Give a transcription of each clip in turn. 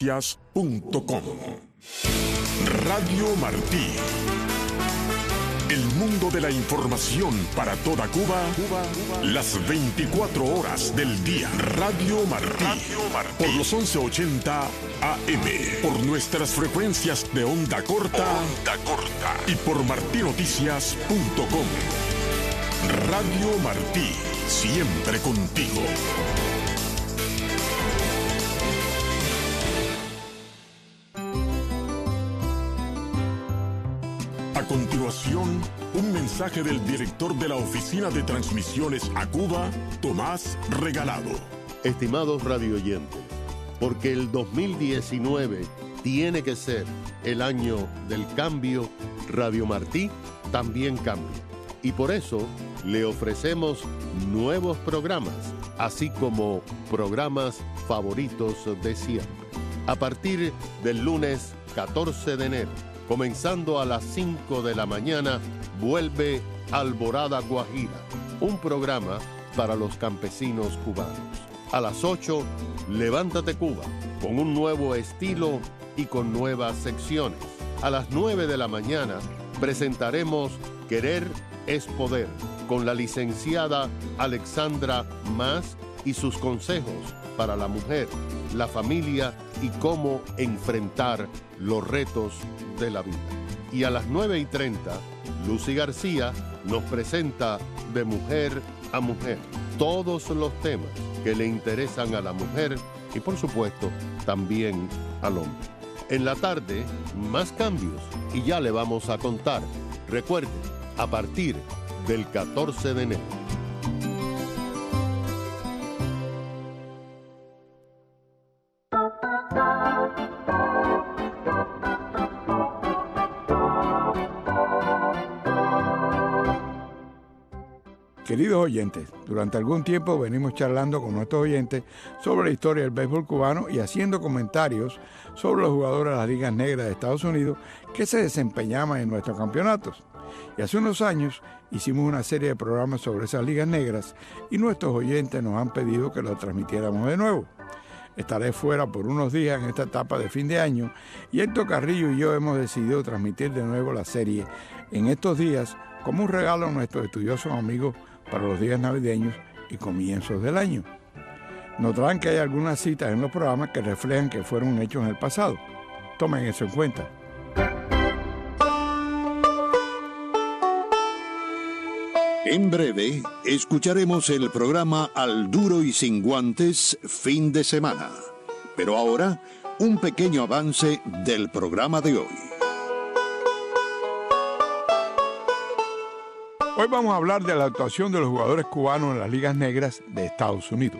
Noticias.com. Radio Martí. El mundo de la información para toda Cuba, las 24 horas del día. Radio Martí. Por los 1180 AM. Por nuestras frecuencias de onda corta. Y por martinoticias.com. Radio Martí. Siempre contigo. A continuación, un mensaje del director de la Oficina de Transmisiones a Cuba, Tomás Regalado. Estimados radioyentes, porque el 2019 tiene que ser el año del cambio, Radio Martí también cambia. Y por eso le ofrecemos nuevos programas, así como programas favoritos de siempre. A partir del lunes 14 de enero, comenzando a las 5 de la mañana, vuelve Alborada Guajira, un programa para los campesinos cubanos. A las 8, Levántate Cuba, con un nuevo estilo y con nuevas secciones. A las 9 de la mañana, presentaremos Querer es Poder, con la licenciada Alexandra Mas y sus consejos para la mujer, la familia y cómo enfrentar los retos de la vida. Y a las 9:30, Lucy García nos presenta De Mujer a Mujer, todos los temas que le interesan a la mujer y por supuesto también al hombre. En la tarde, más cambios y ya le vamos a contar. Recuerde, a partir del 14 de enero. Queridos oyentes, durante algún tiempo venimos charlando con nuestros oyentes sobre la historia del béisbol cubano y haciendo comentarios sobre los jugadores de las ligas negras de Estados Unidos que se desempeñaban en nuestros campeonatos. Y hace unos años hicimos una serie de programas sobre esas ligas negras y nuestros oyentes nos han pedido que lo transmitiéramos de nuevo. Estaré fuera por unos días en esta etapa de fin de año y Héctor Carrillo y yo hemos decidido transmitir de nuevo la serie en estos días como un regalo a nuestros estudiosos amigos para los días navideños y comienzos del año. Notarán que hay algunas citas en los programas que reflejan que fueron hechos en el pasado. Tomen eso en cuenta. En breve, escucharemos el programa Al Duro y Sin Guantes, fin de semana. Pero ahora, un pequeño avance del programa de hoy. Hoy vamos a hablar de la actuación de los jugadores cubanos en las ligas negras de Estados Unidos.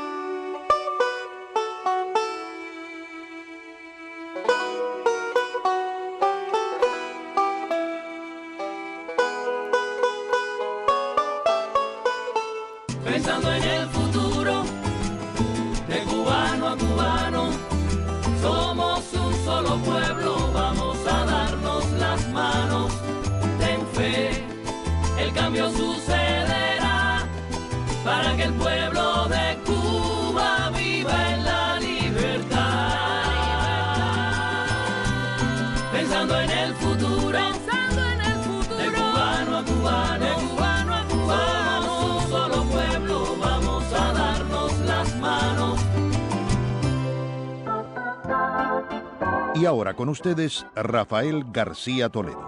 Pensando en el futuro, de cubano a cubano, somos un solo pueblo, vamos a darnos las manos, ten fe. El cambio sucederá para que el pueblo de Cuba viva en la libertad. Pensando en el futuro, de cubano a cubano, somos un solo pueblo, vamos a darnos las manos. Y ahora con ustedes, Rafael García Toledo.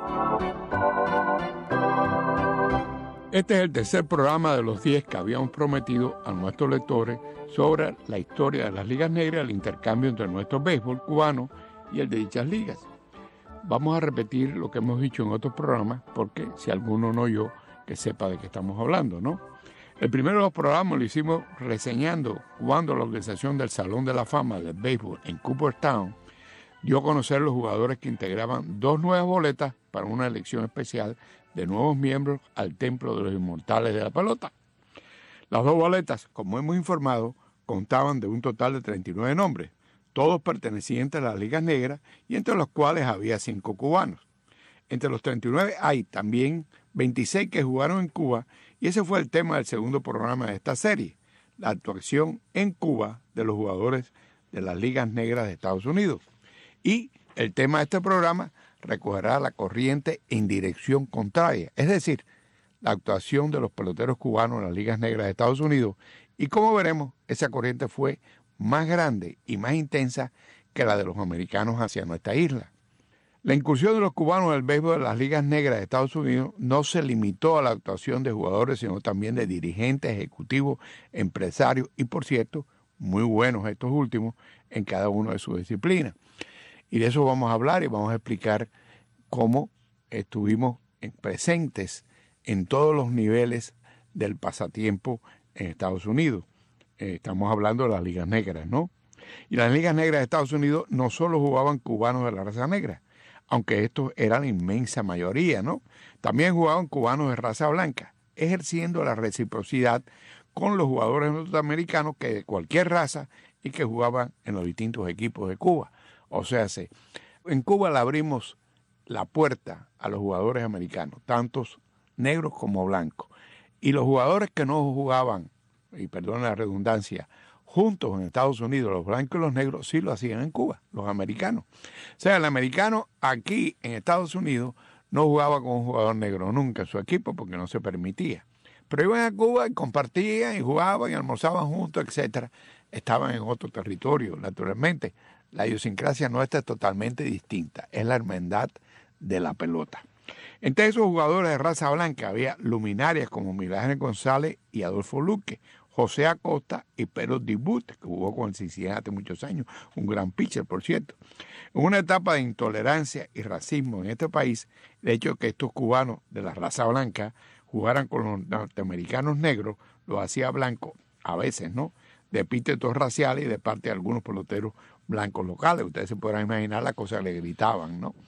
Este es el tercer programa de los 10 que habíamos prometido a nuestros lectores sobre la historia de las ligas negras, el intercambio entre nuestro béisbol cubano y el de dichas ligas. Vamos a repetir lo que hemos dicho en otros programas, porque si alguno no oyó, que sepa de qué estamos hablando, ¿no? El primero de los programas lo hicimos reseñando cuando la organización del Salón de la Fama del Béisbol en Cooperstown dio a conocer los jugadores que integraban 2 nuevas boletas para una elección especial de nuevos miembros al Templo de los Inmortales de la Pelota. Las 2 boletas, como hemos informado, contaban de un total de 39 nombres, todos pertenecientes a las ligas negras y entre los cuales había 5 cubanos. Entre los 39 hay también 26 que jugaron en Cuba y ese fue el tema del segundo programa de esta serie, la actuación en Cuba de los jugadores de las ligas negras de Estados Unidos. Y el tema de este programa recogerá la corriente en dirección contraria, es decir, la actuación de los peloteros cubanos en las ligas negras de Estados Unidos. Y como veremos, esa corriente fue más grande y más intensa que la de los americanos hacia nuestra isla. La incursión de los cubanos en el béisbol de las ligas negras de Estados Unidos no se limitó a la actuación de jugadores, sino también de dirigentes, ejecutivos, empresarios y, por cierto, muy buenos estos últimos en cada una de sus disciplinas. Y de eso vamos a hablar y vamos a explicar cómo estuvimos presentes en todos los niveles del pasatiempo en Estados Unidos. Estamos hablando de las ligas negras, ¿no? Y las ligas negras de Estados Unidos no solo jugaban cubanos de la raza negra, aunque estos eran la inmensa mayoría, ¿no? También jugaban cubanos de raza blanca, ejerciendo la reciprocidad con los jugadores norteamericanos que de cualquier raza y que jugaban en los distintos equipos de Cuba. O sea, en Cuba le abrimos la puerta a los jugadores americanos, tantos negros como blancos. Y los jugadores que no jugaban, y perdón la redundancia, juntos en Estados Unidos, los blancos y los negros sí lo hacían en Cuba, los americanos. O sea, el americano aquí en Estados Unidos no jugaba con un jugador negro nunca en su equipo porque no se permitía. Pero iban a Cuba y compartían y jugaban y almorzaban juntos, etcétera. Estaban en otro territorio, naturalmente. La idiosincrasia nuestra es totalmente distinta. Es la hermandad de la pelota. Entre esos jugadores de raza blanca había luminarias como Miguel Ángel González y Adolfo Luque, José Acosta y Pedro Dibut, que jugó con el Cincinnati hace muchos años, un gran pitcher, por cierto. En una etapa de intolerancia y racismo en este país, el hecho de que estos cubanos de la raza blanca jugaran con los norteamericanos negros, los hacía blancos, a veces, ¿no?, de epítetos raciales y de parte de algunos peloteros blancos locales. Ustedes se podrán imaginar las cosas que le gritaban, ¿no?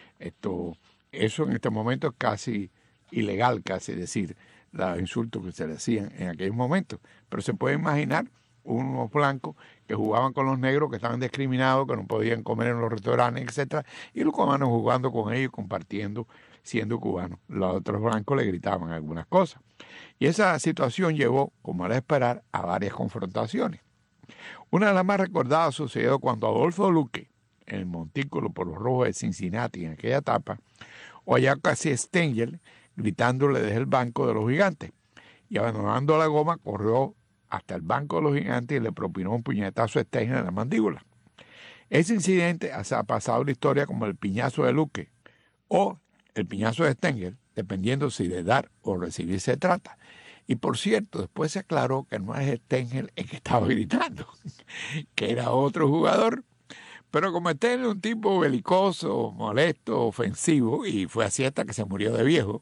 Eso en este momento es casi ilegal, casi decir los insultos que se le hacían en aquellos momentos. Pero se puede imaginar unos blancos que jugaban con los negros, que estaban discriminados, que no podían comer en los restaurantes, etcétera, y los cubanos jugando con ellos, compartiendo, siendo cubanos. Los otros blancos le gritaban algunas cosas. Y esa situación llevó, como era de esperar, a varias confrontaciones. Una de las más recordadas sucedió cuando Adolfo Luque, en el montículo por los Rojos de Cincinnati en aquella etapa, oyó a Casey Stengel gritándole desde el banco de los Gigantes, y abandonando la goma corrió hasta el banco de los Gigantes y le propinó un puñetazo a Stengel en la mandíbula. Ese incidente ha pasado a la historia como el piñazo de Luque o el piñazo de Stengel, dependiendo si de dar o recibir se trata. Y por cierto, después se aclaró que no es Stengel el que estaba gritando, que era otro jugador. Pero como Stengel es un tipo belicoso, molesto, ofensivo, y fue así hasta que se murió de viejo,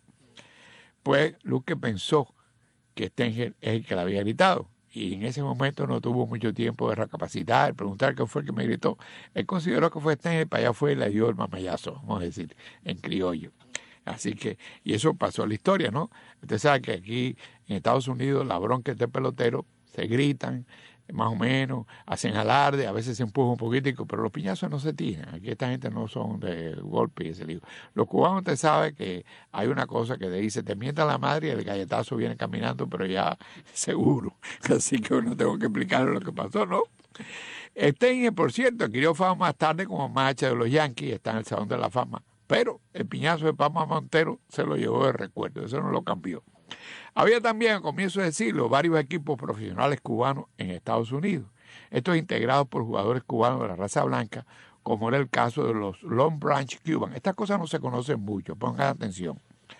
pues Luque pensó que Stengel es el que le había gritado. Y en ese momento no tuvo mucho tiempo de recapacitar, de preguntar qué fue el que me gritó. Él consideró que fue Stengel, para allá fue y le dio el mamayazo, vamos a decir, en criollo. Así que, y eso pasó a la historia, ¿no? Usted sabe que aquí en Estados Unidos la bronca de pelotero se gritan, más o menos, hacen alarde, a veces se empujan un poquitico, pero los piñazos no se tiran. Aquí esta gente no son de golpe y ese lío. Los cubanos, usted sabe que hay una cosa que te dice, te mienta la madre y el galletazo viene caminando, pero ya seguro. Así que no tengo que explicarle lo que pasó, ¿no? Stengel, por cierto, adquirió fama más tarde como macha de los Yankees, está en el Salón de la Fama. Pero el piñazo de Pama Montero se lo llevó de recuerdo, eso no lo cambió. Había también a comienzos del siglo varios equipos profesionales cubanos en Estados Unidos. Estos integrados por jugadores cubanos de la raza blanca, como era el caso de los Long Branch Cubans. Estas cosas no se conocen mucho, pongan atención.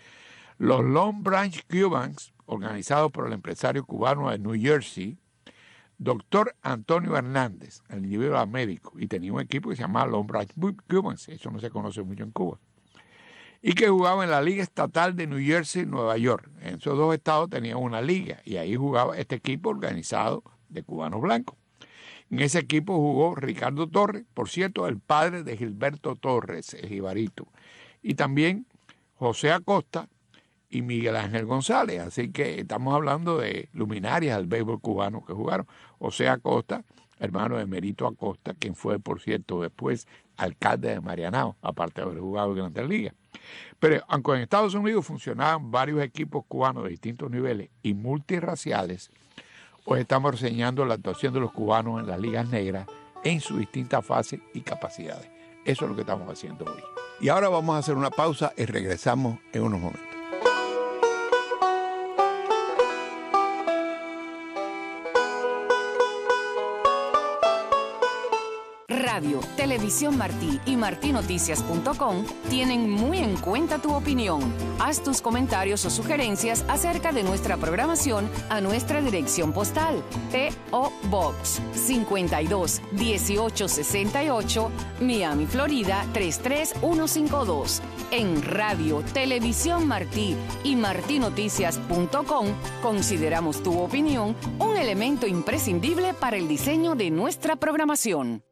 Los Long Branch Cubans, organizados por el empresario cubano de New Jersey, Doctor Antonio Hernández, el individuo era médico, y tenía un equipo que se llamaba Long Branch Cubans, eso no se conoce mucho en Cuba, y que jugaba en la Liga Estatal de New Jersey y Nueva York. En esos dos estados tenían una liga, y ahí jugaba este equipo organizado de cubanos blancos. En ese equipo jugó Ricardo Torres, por cierto, el padre de Gilberto Torres, el jibarito, y también José Acosta y Miguel Ángel González. Así que estamos hablando de luminarias del béisbol cubano que jugaron. José Acosta, hermano de Merito Acosta, quien fue, por cierto, después alcalde de Marianao, aparte de haber jugado en Grandes Ligas. Pero aunque en Estados Unidos funcionaban varios equipos cubanos de distintos niveles y multirraciales, hoy estamos reseñando la actuación de los cubanos en las ligas negras en sus distintas fases y capacidades. Eso es lo que estamos haciendo hoy. Y ahora vamos a hacer una pausa y regresamos en unos momentos. Radio, Televisión Martí y martinoticias.com tienen muy en cuenta tu opinión. Haz tus comentarios o sugerencias acerca de nuestra programación a nuestra dirección postal: P.O. Box 52 1868, Miami, Florida 33152. En Radio, Televisión Martí y martinoticias.com consideramos tu opinión un elemento imprescindible para el diseño de nuestra programación.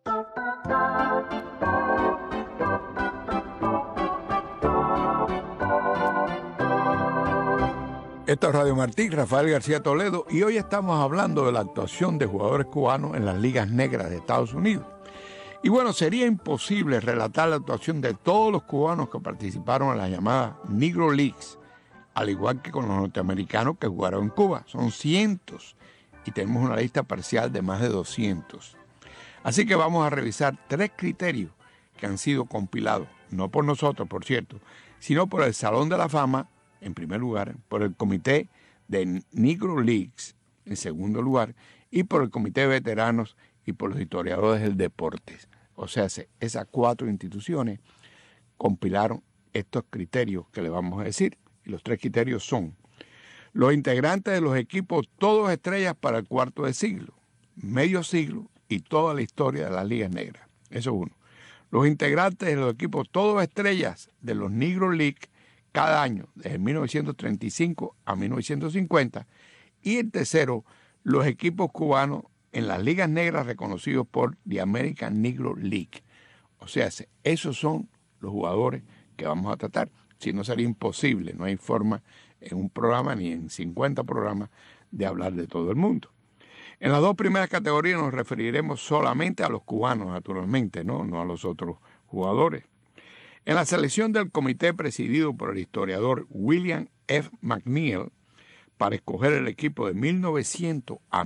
Esto es Radio Martí, Rafael García Toledo, y hoy estamos hablando de la actuación de jugadores cubanos en las ligas negras de Estados Unidos. Y bueno, sería imposible relatar la actuación de todos los cubanos que participaron en las llamadas Negro Leagues, al igual que con los norteamericanos que jugaron en Cuba. Son cientos y tenemos una lista parcial de más de 200. Así que vamos a revisar 3 criterios que han sido compilados, no por nosotros, por cierto, sino por el Salón de la Fama, en primer lugar, por el Comité de Negro Leagues, en segundo lugar, y por el Comité de Veteranos y por los historiadores del deporte. O sea, esas 4 instituciones compilaron estos criterios que le vamos a decir. Y los 3 criterios son: los integrantes de los equipos todos estrellas para el cuarto de siglo, medio siglo y toda la historia de las ligas negras. Eso es uno. Los integrantes de los equipos todos estrellas de los Negro League cada año, desde 1935 a 1950. Y el tercero, los equipos cubanos en las ligas negras reconocidos por the American Negro League. O sea, esos son los jugadores que vamos a tratar. Si no, sería imposible, no hay forma en un programa ni en 50 programas de hablar de todo el mundo. En las 2 primeras categorías nos referiremos solamente a los cubanos, naturalmente, no a los otros jugadores. En la selección del comité presidido por el historiador William F. McNeil, para escoger el equipo de 1900 a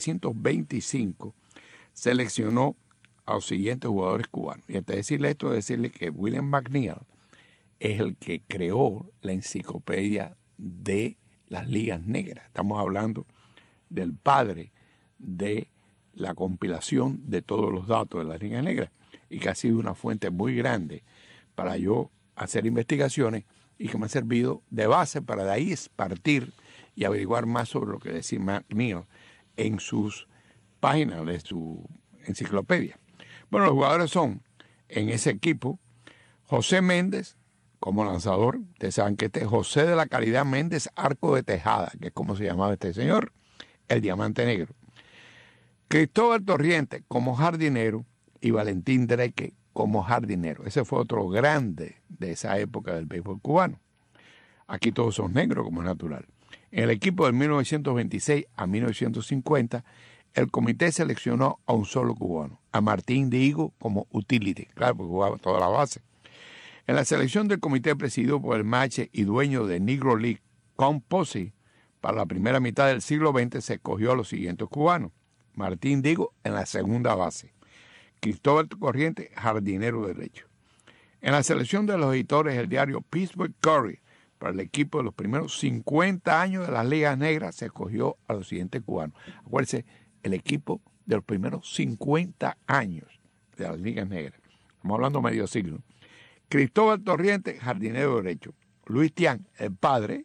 1925, seleccionó a los siguientes jugadores cubanos. Y antes de decirle esto, decirle que William McNeil es el que creó la enciclopedia de las ligas negras. Estamos hablando del padre de la compilación de todos los datos de las ligas negras y que ha sido una fuente muy grande para yo hacer investigaciones y que me ha servido de base para de ahí partir y averiguar más sobre lo que decía McNeil en sus páginas de su enciclopedia. Bueno, los jugadores son, en ese equipo, José Méndez como lanzador. Ustedes saben que este es José de la Caridad Méndez Arco de Tejada, que es como se llamaba este señor, el Diamante Negro. Cristóbal Torriente como jardinero y Valentín Dreque como jardinero. Ese fue otro grande de esa época del béisbol cubano. Aquí todos son negros, como es natural. En el equipo de 1926 a 1950, el comité seleccionó a un solo cubano, a Martín Diego como utility, claro, porque jugaba toda la base. En la selección del comité presidido por el mache y dueño de Negro League, Con Posey, para la primera mitad del siglo XX se escogió a los siguientes cubanos: Martín Diego en la segunda base, Cristóbal Torriente, jardinero derecho. En la selección de los editores del diario Pittsburgh Courier, para el equipo de los primeros 50 años de las ligas negras, se escogió a los siguientes cubanos. Acuérdense, el equipo de los primeros 50 años de las ligas negras. Estamos hablando medio siglo. Cristóbal Torriente, jardinero derecho. Luis Tian, el padre,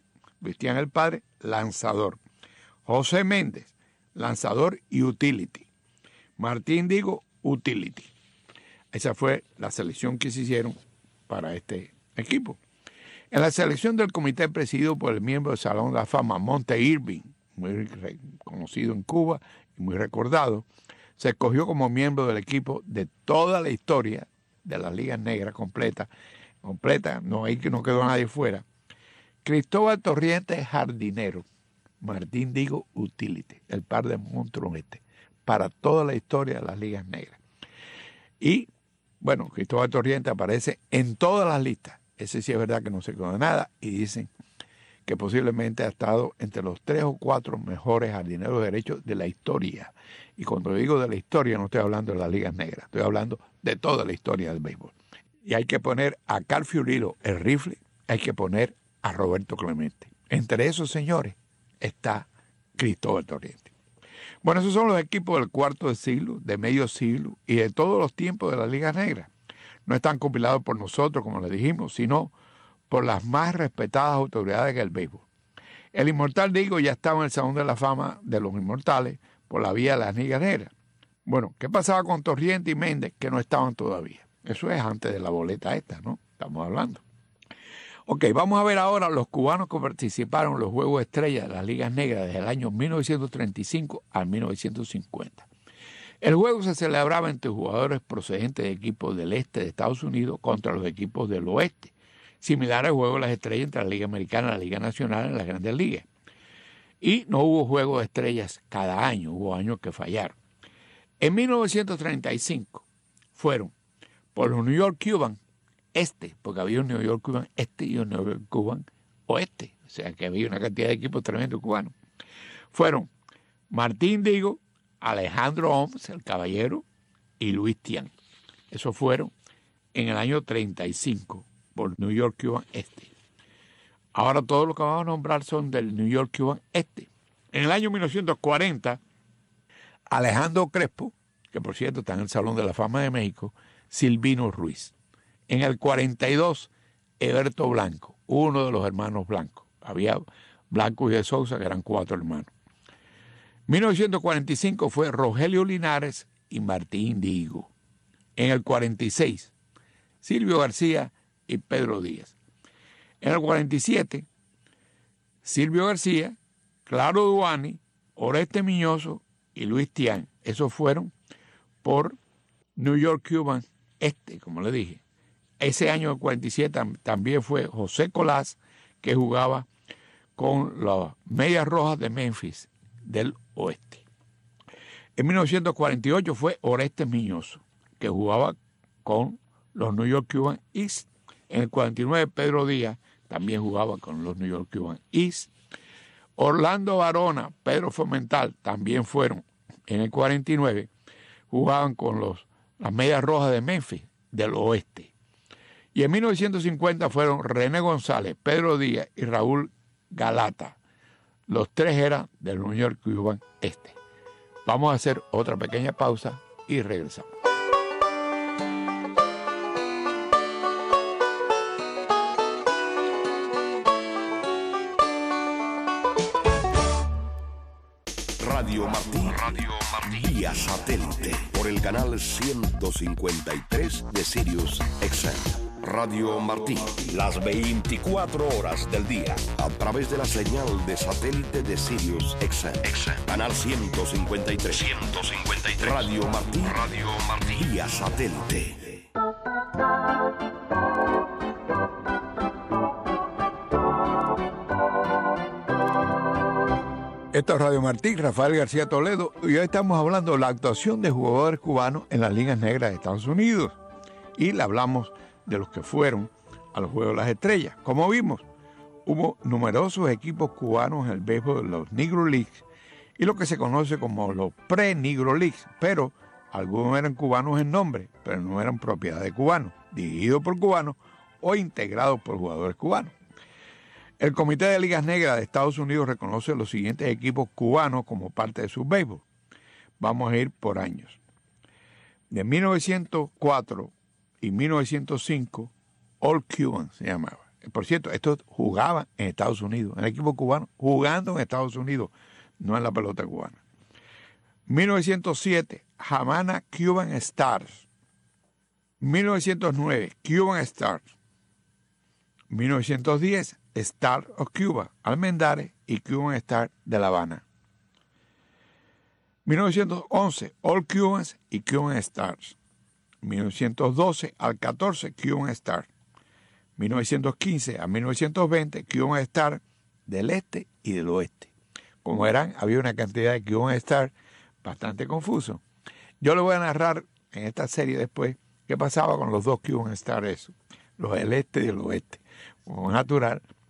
lanzador. José Méndez, lanzador y utility. Martín Diego, utility. Esa fue la selección que se hicieron para este equipo. En la selección del comité presidido por el miembro del Salón de la Fama, Monte Irving, muy conocido en Cuba y muy recordado, se escogió como miembro del equipo de toda la historia de las ligas negras completa, no hay que no quedó nadie fuera. Cristóbal Torriente, jardinero. Martín Diego, utility, el par de monstruos para toda la historia de las ligas negras. Y, bueno, Cristóbal Torriente aparece en todas las listas. Ese sí es verdad que no se quedó nada y dicen que posiblemente ha estado entre los 3 o 4 mejores jardineros derechos de la historia. Y cuando digo de la historia no estoy hablando de las ligas negras, estoy hablando de toda la historia del béisbol. Y hay que poner a Carl Fiorilo, el rifle, hay que poner a Roberto Clemente. Entre esos señores está Cristóbal Torriente. Bueno, esos son los equipos del cuarto de siglo, de medio siglo y de todos los tiempos de las ligas negras. No están compilados por nosotros, como les dijimos, sino por las más respetadas autoridades del béisbol. El inmortal Digo ya estaba en el Salón de la Fama de los Inmortales por la vía de las ligas negras. Bueno, ¿qué pasaba con Torriente y Méndez que no estaban todavía? Eso es antes de la boleta esta, ¿no? Estamos hablando. Ok, vamos a ver ahora los cubanos que participaron en los Juegos Estrellas de las ligas negras desde el año 1935 al 1950. El juego se celebraba entre jugadores procedentes de equipos del este de Estados Unidos contra los equipos del oeste, similar al juego de las estrellas entre la Liga Americana y la Liga Nacional en las Grandes Ligas. Y no hubo juegos de estrellas cada año, hubo años que fallaron. En 1935 fueron por los New York Cubans este, porque había un New York Cuban este y un New York Cuban oeste, o sea que había una cantidad de equipos tremendos cubanos. Fueron Martín Digo, Alejandro Oms, el caballero, y Luis Tian. Esos fueron en el año 35 por New York Cuban este. Ahora todos los que vamos a nombrar son del New York Cuban este. En el año 1940, Alejandro Crespo, que por cierto está en el Salón de la Fama de México, Silvino Ruiz. En el 42, Eberto Blanco, uno de los hermanos Blanco. Había Blanco y de Sousa, que eran 4 hermanos. 1945 fue Rogelio Linares y Martín Digo. En el 46, Silvio García y Pedro Díaz. En el 47, Silvio García, Claro Duani, Oreste Miñoso y Luis Tian. Esos fueron por New York Cuban este, como le dije. Ese año del 47 también fue José Colás, que jugaba con las Medias Rojas de Memphis del oeste. En 1948 fue Orestes Miñoso, que jugaba con los New York Cuban East. En el 49 Pedro Díaz también jugaba con los New York Cuban East. Orlando Varona, Pedro Fomental también fueron en el 49, jugaban con las Medias Rojas de Memphis del oeste. Y en 1950 fueron René González, Pedro Díaz y Raúl Galata. Los 3 eran del New York Cuban este. Vamos a hacer otra pequeña pausa y regresamos. Radio Martí vía satélite por el canal 153 de Sirius XM. Radio Martí, las 24 horas del día, a través de la señal de satélite de Sirius XM. Canal 153. Radio Martí vía satélite. Esto es Radio Martí, Rafael García Toledo, y hoy estamos hablando de la actuación de jugadores cubanos en las ligas negras de Estados Unidos. Y le hablamos de los que fueron a los Juegos de las Estrellas. Como vimos, hubo numerosos equipos cubanos en el béisbol de los Negro Leagues y lo que se conoce como los pre-Negro Leagues, pero algunos eran cubanos en nombre, pero no eran propiedad de cubanos, dirigidos por cubanos o integrados por jugadores cubanos. El Comité de Ligas Negras de Estados Unidos reconoce los siguientes equipos cubanos como parte de su béisbol. Vamos a ir por años. De 1904 y 1905, All Cuban se llamaba. Por cierto, estos jugaban en Estados Unidos, en el equipo cubano, jugando en Estados Unidos, no en la pelota cubana. 1907, Havana Cuban Stars. 1909, Cuban Stars. 1910, Star of Cuba, Almendares y Cuban Star de La Habana. 1911, All Cubans y Cuban Stars. 1912 al 14, Cuban Star. 1915 a 1920, Cuban Star del este y del oeste. Como verán, había una cantidad de Cuban Star bastante confuso. Yo le voy a narrar en esta serie después qué pasaba con los dos Cuban Stars, los del este y el oeste. Como natural,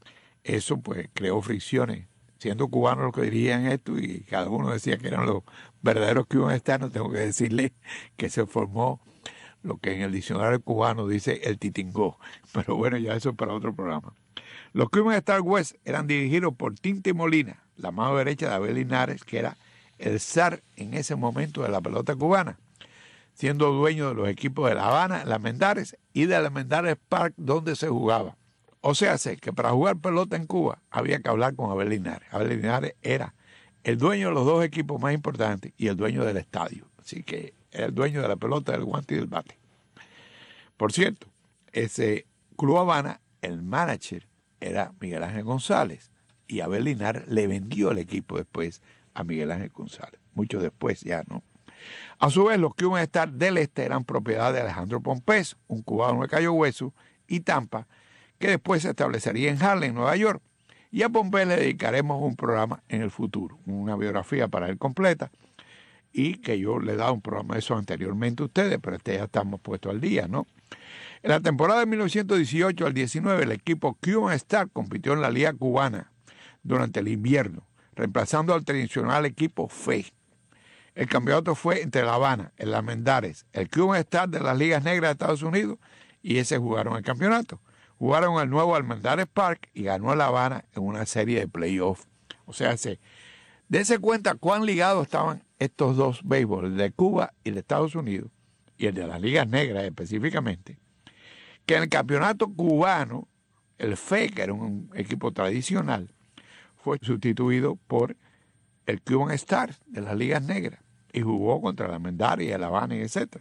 eso pues creó fricciones. Siendo cubanos los que dirían esto y cada uno decía que eran los verdaderos Cuban Stars, no tengo que decirle que se formó lo que en el diccionario cubano dice el titingó. Pero bueno, ya eso es para otro programa. Los Cuban Stars West eran dirigidos por Tinte Molina, la mano derecha de Abel Linares, que era el zar en ese momento de la pelota cubana, siendo dueño de los equipos de La Habana, La Mendares y de La Mendares Park, donde se jugaba. O sea, sé que para jugar pelota en Cuba había que hablar con Abel Linares. Abel Linares era el dueño de los dos equipos más importantes y el dueño del estadio. Así que era el dueño de la pelota, del guante y del bate. Por cierto, ese Club Habana, el manager era Miguel Ángel González y Abel Linares le vendió el equipo después a Miguel Ángel González. Mucho después ya, ¿no? A su vez, los Cuban Stars del Este eran propiedad de Alejandro Pompés, un cubano de Cayo Hueso y Tampa, que después se establecería en Harlem, Nueva York. Y a Pompés le dedicaremos un programa en el futuro, una biografía para él completa, y que yo le he dado un programa de eso anteriormente a ustedes, pero ya estamos puestos al día, ¿no? En la temporada de 1918 al 19, el equipo Cuban Star compitió en la Liga Cubana durante el invierno, reemplazando al tradicional equipo FE. El campeonato fue entre La Habana, el Almendares, el Cuban Star de las Ligas Negras de Estados Unidos, y ese jugaron el campeonato. Jugaron el nuevo Almendares Park y ganó La Habana en una serie de playoffs. O sea, dése cuenta cuán ligados estaban estos dos béisbol, el de Cuba y el de Estados Unidos, y el de las Ligas Negras específicamente, que en el campeonato cubano, el FE, que era un equipo tradicional, fue sustituido por el Cuban Stars de las Ligas Negras y jugó contra la Almendares y el Habana, etc.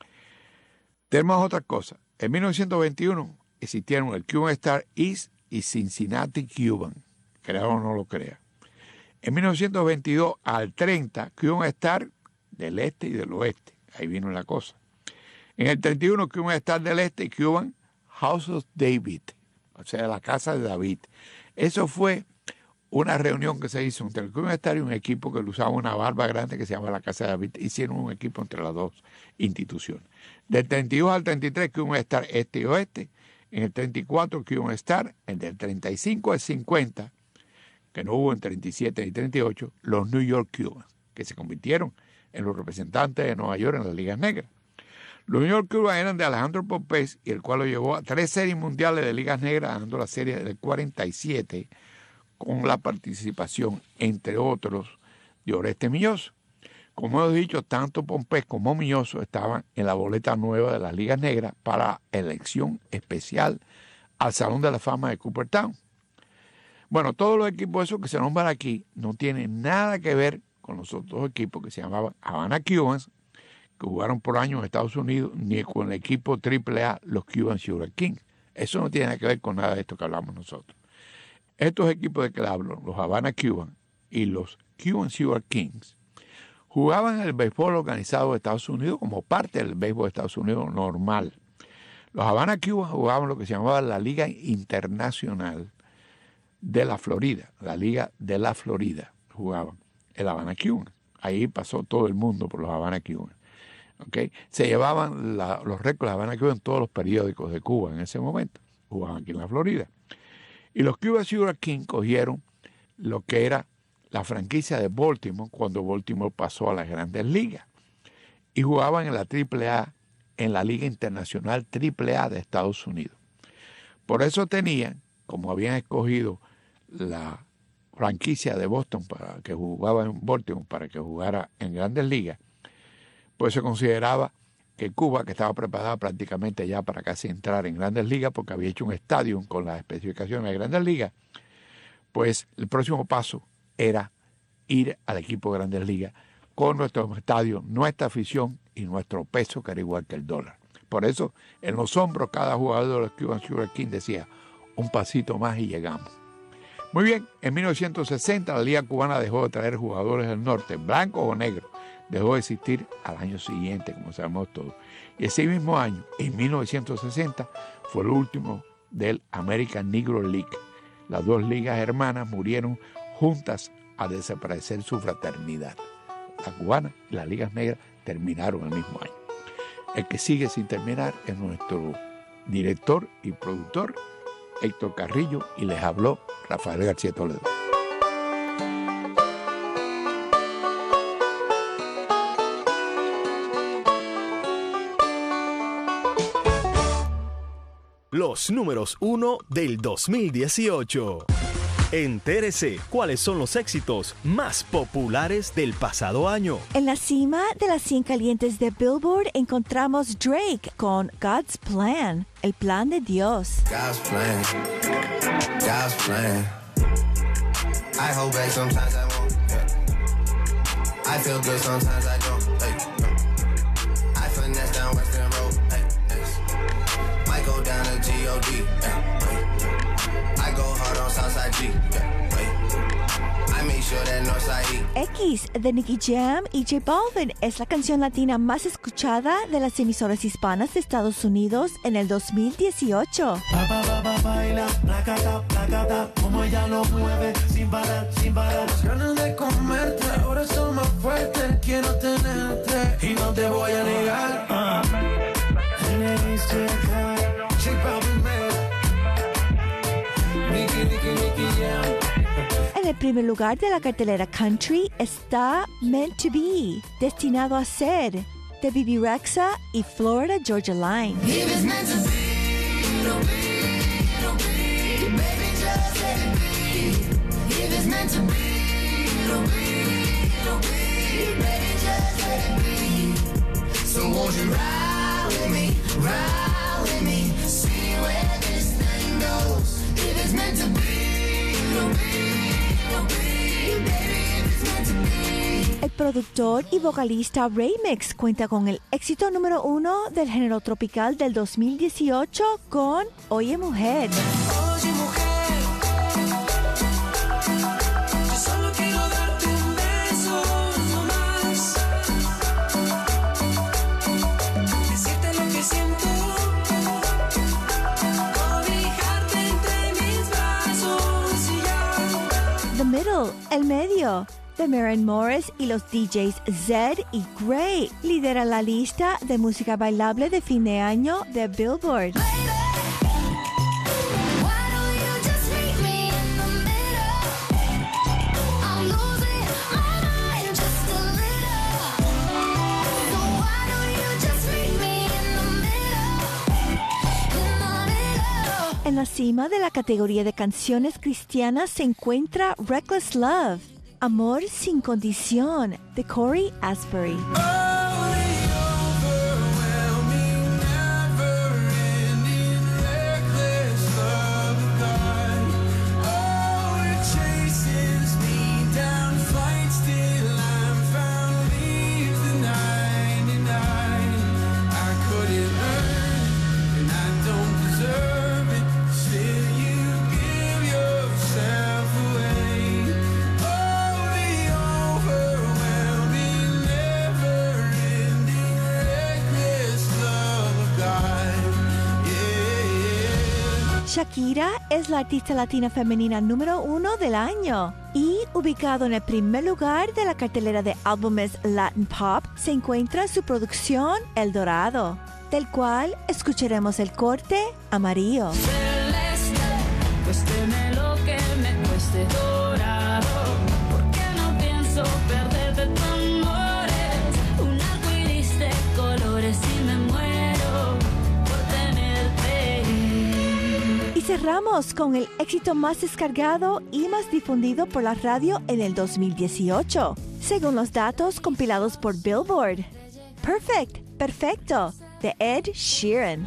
Tenemos otra cosa. En 1921 existieron el Cuban Star East y Cincinnati Cuban, crea o no lo crea. En 1922 al 30, Cuban Star del Este y del Oeste. Ahí vino la cosa. En el 31, Cuban Star del Este y Cuban House of David, o sea, la casa de David. Eso fue una reunión que se hizo entre el Cuban Star y un equipo que usaba una barba grande que se llama la casa de David. Hicieron un equipo entre las dos instituciones. Del 32 al 33, Cuban Star Este y Oeste. En el 34, Cuban Star. En el 35 al 50, que no hubo en 37 y 38, los New York Cubans, que se convirtieron en los representantes de Nueva York en las Ligas Negras. Los New York Cubans eran de Alejandro Pompés, y el cual lo llevó a 3 series mundiales de Ligas Negras, ganando la serie del 47, con la participación, entre otros, de Oreste Miñoso. Como hemos dicho, tanto Pompés como Miñoso estaban en la boleta nueva de las Ligas Negras para elección especial al Salón de la Fama de Cooperstown. Bueno, todos los equipos esos que se nombran aquí no tienen nada que ver con los otros equipos que se llamaban Havana Cubans, que jugaron por años en Estados Unidos, ni con el equipo AAA, los Cuban Sugar Kings. Eso no tiene nada que ver con nada de esto que hablamos nosotros. Estos equipos de que hablo, los Havana Cuban y los Cuban Sugar Kings, jugaban el béisbol organizado de Estados Unidos como parte del béisbol de Estados Unidos normal. Los Havana Cuban jugaban lo que se llamaba la Liga Internacional de la Florida, la Liga de la Florida, jugaban el Havana Cuban. Ahí pasó todo el mundo por los Havana Cuban. ¿Okay? Se llevaban los récords de Havana Cuban en todos los periódicos de Cuba en ese momento. Jugaban aquí en la Florida. Y los Cuban Sugar Kings cogieron lo que era la franquicia de Baltimore cuando Baltimore pasó a las Grandes Ligas. Y jugaban en la AAA, en la Liga Internacional AAA de Estados Unidos. Por eso tenían, como habían escogido la franquicia de Boston para que jugaba en Baltimore, para que jugara en Grandes Ligas, pues se consideraba que Cuba, que estaba preparada prácticamente ya para casi entrar en Grandes Ligas, porque había hecho un estadio con las especificaciones de Grandes Ligas, pues el próximo paso era ir al equipo de Grandes Ligas con nuestro estadio, nuestra afición y nuestro peso, que era igual que el dólar. Por eso, en los hombros, cada jugador de los Cuban Sugar Kings decía, un pasito más y llegamos. Muy bien, en 1960 la Liga Cubana dejó de traer jugadores del norte, blancos o negros. Dejó de existir al año siguiente, como sabemos todos. Y ese mismo año, en 1960, fue el último del American Negro League. Las dos ligas hermanas murieron juntas a desaparecer su fraternidad. La cubana y las ligas negras terminaron el mismo año. El que sigue sin terminar es nuestro director y productor, Héctor Carrillo, y les habló Rafael García Toledo. Los números 1 del 2018. Entérese cuáles son los éxitos más populares del pasado año. En la cima de las 100 calientes de Billboard encontramos Drake con God's Plan, el plan de Dios. God's plan, God's plan. I hold back sometimes I won't. Yeah. I feel good sometimes I don't. Hey, I finesse down Western Road. Hey, yes. Might go down to G.O.D. Yeah. I go hard on Southside G. Yeah. I make sure that Northside E. X de Nicky Jam y J Balvin es la canción latina más escuchada de las emisoras hispanas de Estados Unidos en el 2018. Baila, placata, placata, como ella lo mueve, sin parar, sin parar. Las ganas de comerte, ahora son más fuertes. Quiero tenerte y no te voy a negar. J Balvin, Nicky Jam. En el primer lugar de la cartelera country está Meant to Be, Destinado a Ser, de Bebe Rexha y Florida Georgia Line. So won't you ride with me, see where this thing goes. If it's meant to be, it'll be, baby, if it's meant to be. El productor y vocalista Remix cuenta con el éxito número 1 del género tropical del 2018 con Oye Mujer. Oye mujer, yo solo quiero darte un beso, no más. Decirte lo que siento, cobijarte entre mis brazos y ya. The Middle, el medio, de Maren Morris y los DJs Zed y Gray, lidera la lista de música bailable de fin de año de Billboard. En la cima de la categoría de canciones cristianas se encuentra Reckless Love, Amor sin condición, de Corey Asbury. Shakira es la artista latina femenina número 1 del año y ubicado en el primer lugar de la cartelera de álbumes Latin Pop se encuentra su producción El Dorado, del cual escucharemos el corte Amarillo. Celeste, cuésteme lo que me cueste dorado, porque no pienso perderte tu amor. Es un arcoíris de colores y me muero por tenerte. Y cerramos con el éxito más descargado y más difundido por la radio en el 2018, según los datos compilados por Billboard. Perfect, perfecto, de Ed Sheeran.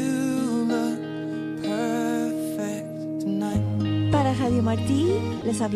Para Radio Martí, les habla